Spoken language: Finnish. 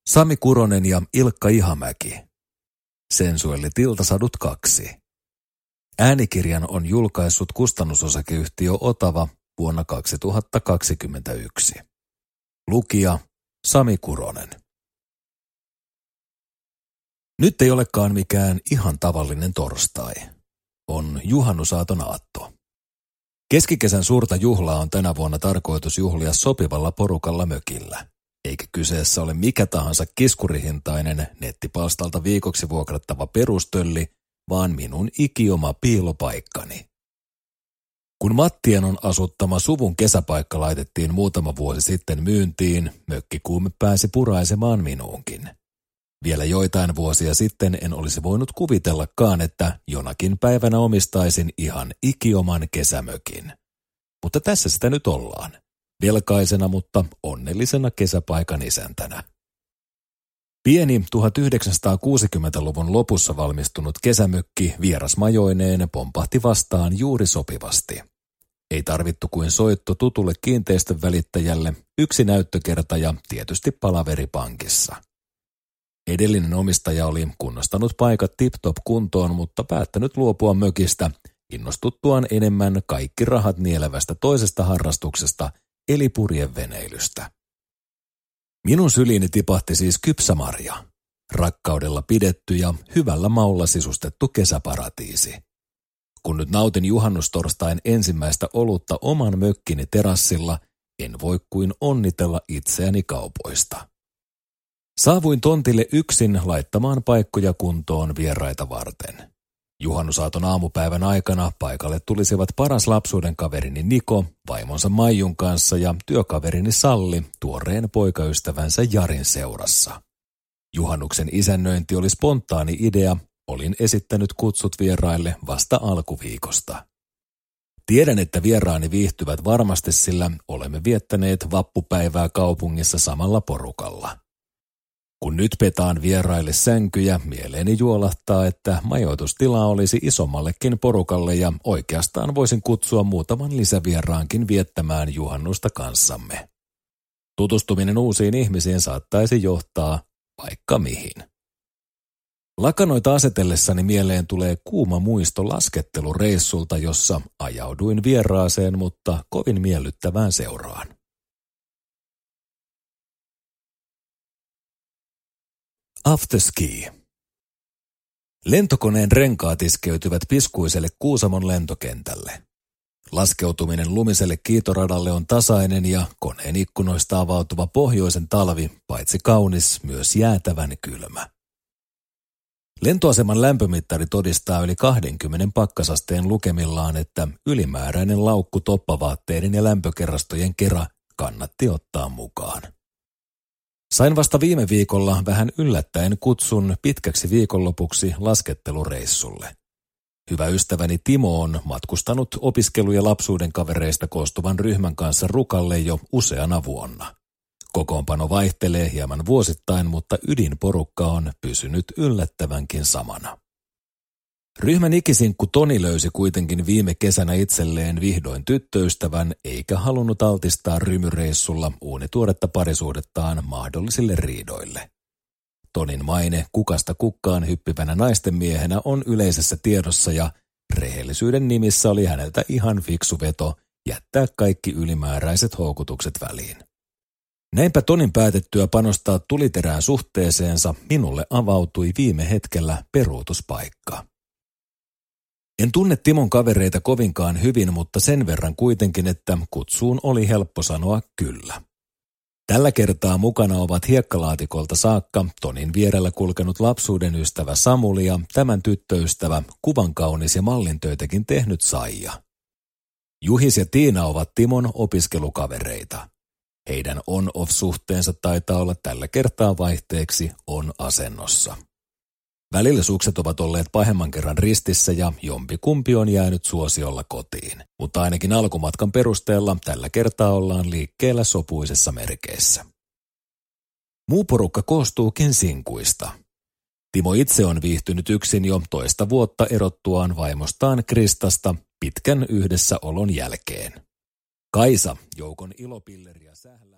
Sami Kuronen ja Ilkka Ihamäki. Sensuellit iltasadut 2. Äänikirjan on julkaissut kustannusosakeyhtiö Otava vuonna 2021. Lukija Sami Kuronen. Nyt ei olekaan mikään ihan tavallinen torstai. On juhannusaaton aatto. Keskikesän suurta juhlaa on tänä vuonna tarkoitus juhlia sopivalla porukalla mökillä. Eikä kyseessä ole mikä tahansa kiskurihintainen nettipalstalta viikoksi vuokrattava perustölli, vaan minun ikioma piilopaikkani. Kun Mattienon asuttama suvun kesäpaikka laitettiin muutama vuosi sitten myyntiin, mökkikuume pääsi puraisemaan minuunkin. Vielä joitain vuosia sitten en olisi voinut kuvitellakaan, että jonakin päivänä omistaisin ihan ikioman kesämökin. Mutta tässä sitä nyt ollaan. Velkaisena, mutta onnellisena kesäpaikan isäntänä. Pieni 1960-luvun lopussa valmistunut kesämökki vierasmajoineen pompahti vastaan juuri sopivasti. Ei tarvittu kuin soitto tutulle kiinteistön välittäjälle, yksi näyttökerta ja tietysti palaveri pankissa. Edellinen omistaja oli kunnostanut paikat tip-top kuntoon, mutta päättänyt luopua mökistä, innostuttuaan enemmän kaikki rahat nielevästä toisesta harrastuksesta, eli purjeveneilystä. Minun syliini tipahti siis kypsämarja, rakkaudella pidetty ja hyvällä maulla sisustettu kesäparatiisi. Kun nyt nautin juhannustorstain ensimmäistä olutta oman mökkini terassilla, en voi kuin onnitella itseäni kaupoista. Saavuin tontille yksin laittamaan paikkoja kuntoon vieraita varten. Juhannusaaton aamupäivän aikana paikalle tulisivat paras lapsuuden kaverini Niko, vaimonsa Maijun kanssa ja työkaverini Salli tuoreen poikaystävänsä Jarin seurassa. Juhannuksen isännöinti oli spontaani idea, olin esittänyt kutsut vieraille vasta alkuviikosta. Tiedän, että vieraani viihtyvät varmasti, sillä olemme viettäneet vappupäivää kaupungissa samalla porukalla. Kun nyt petaan vieraille sänkyjä, mieleeni juolahtaa, että majoitustilaa olisi isommallekin porukalle ja oikeastaan voisin kutsua muutaman lisävieraankin viettämään juhannusta kanssamme. Tutustuminen uusiin ihmisiin saattaisi johtaa vaikka mihin. Lakanoita asetellessani mieleen tulee kuuma muisto laskettelureissulta, jossa ajauduin vieraaseen, mutta kovin miellyttävään seuraan. Afterski. Lentokoneen renkaat iskeytyvät piskuiselle Kuusamon lentokentälle. Laskeutuminen lumiselle kiitoradalle on tasainen ja koneen ikkunoista avautuva pohjoisen talvi, paitsi kaunis, myös jäätävän kylmä. Lentoaseman lämpömittari todistaa yli 20 pakkasasteen lukemillaan, että ylimääräinen laukku toppavaatteiden ja lämpökerrastojen kera kannatti ottaa mukaan. Sain vasta viime viikolla vähän yllättäen kutsun pitkäksi viikonlopuksi laskettelureissulle. Hyvä ystäväni Timo on matkustanut opiskelu- ja lapsuuden kavereista koostuvan ryhmän kanssa Rukalle jo useana vuonna. Kokoonpano vaihtelee hieman vuosittain, mutta ydinporukka on pysynyt yllättävänkin samana. Ryhmän ikisinkku Toni löysi kuitenkin viime kesänä itselleen vihdoin tyttöystävän eikä halunnut altistaa rymyreissulla uunituoretta parisuhdettaan mahdollisille riidoille. Tonin maine kukasta kukkaan hyppivänä naistenmiehenä on yleisessä tiedossa ja rehellisyyden nimissä oli häneltä ihan fiksu veto jättää kaikki ylimääräiset houkutukset väliin. Näinpä Tonin päätettyä panostaa tuliterään suhteeseensa minulle avautui viime hetkellä peruutuspaikka. En tunne Timon kavereita kovinkaan hyvin, mutta sen verran kuitenkin, että kutsuun oli helppo sanoa kyllä. Tällä kertaa mukana ovat hiekkalaatikolta saakka Tonin vierellä kulkenut lapsuuden ystävä Samuli ja tämän tyttöystävä, kuvankaunis ja mallintöitäkin tehnyt Saija. Juhis ja Tiina ovat Timon opiskelukavereita. Heidän on-off-suhteensa taitaa olla tällä kertaa vaihteeksi on-asennossa. Välillä sukset ovat olleet pahemman kerran ristissä ja jompikumpi on jäänyt suosiolla kotiin, mutta ainakin alkumatkan perusteella tällä kertaa ollaan liikkeellä sopuisessa merkeissä. Muu porukka koostuukin sinkuista. Timo itse on viihtynyt yksin jo toista vuotta erottuaan vaimostaan Kristasta pitkän yhdessäolon jälkeen. Kaisa, joukon ilopilleriä sählää.